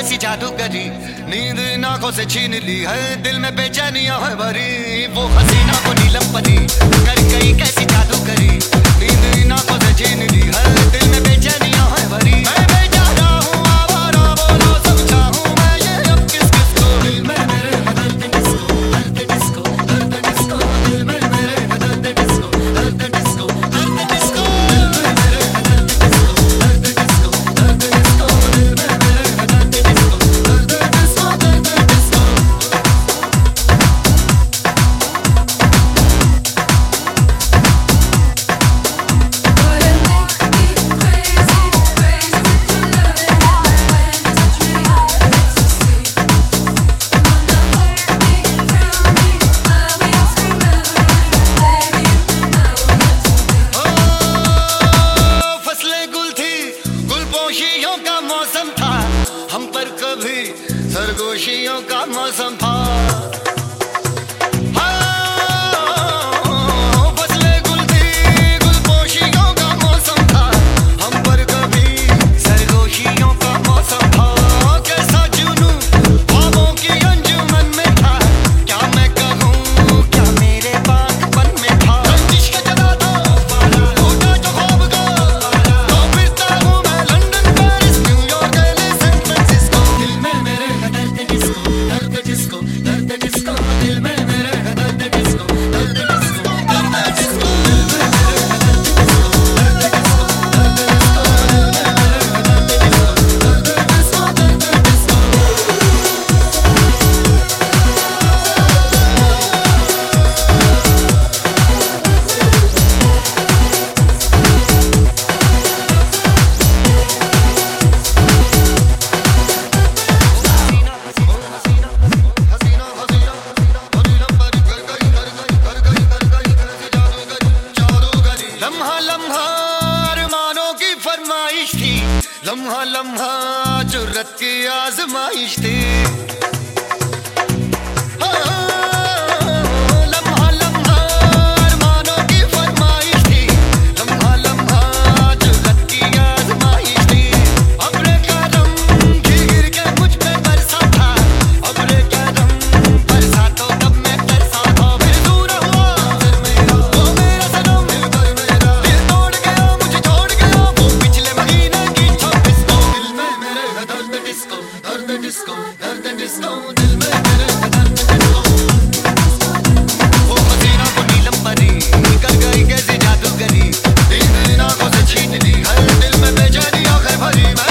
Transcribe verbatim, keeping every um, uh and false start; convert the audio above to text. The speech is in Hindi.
कैसी जादू करी, नींद इन आंखों से छीन ली है, दिल में बेचैनियां है भरी। वो हसीना वो नीलम परी कर गई कैसी जादू करी, नींद इन आंखों से छीन ली है, दिल में बेचैनियां है भरी। मैं बेचारा हूँ आवारा, बोलो समझा हूँ मैं ये अब किस किस को। दिल में मेरे दर्द डिस्को, दर्द डिस्को, दर्द डिस्को, दिल में मेरे दर्द डिस्को, दर्द डिस्को, दर्द डिस्को, दिल में मेरे दर्द डिस्को, दर्द डिस्को, दर्द डिस्को, दिल में मेरे दर्द डिस्को, दर्द डिस्को, दर्द डिस्को। सरगोशियों का मौसम था, हम पर कभी सरगोशियों का मौसम था। लम्हा लम्हा जुर्रत की आजमाइश थी। Disco, dर्द डिस्को, दिल में मेरे दर्द डिस्को। वो हसीना वो नीलम परी कर गई कैसी जादू करी, नींद इन आंखों से छीन ली है, दिल में बेचैनियां है भरी।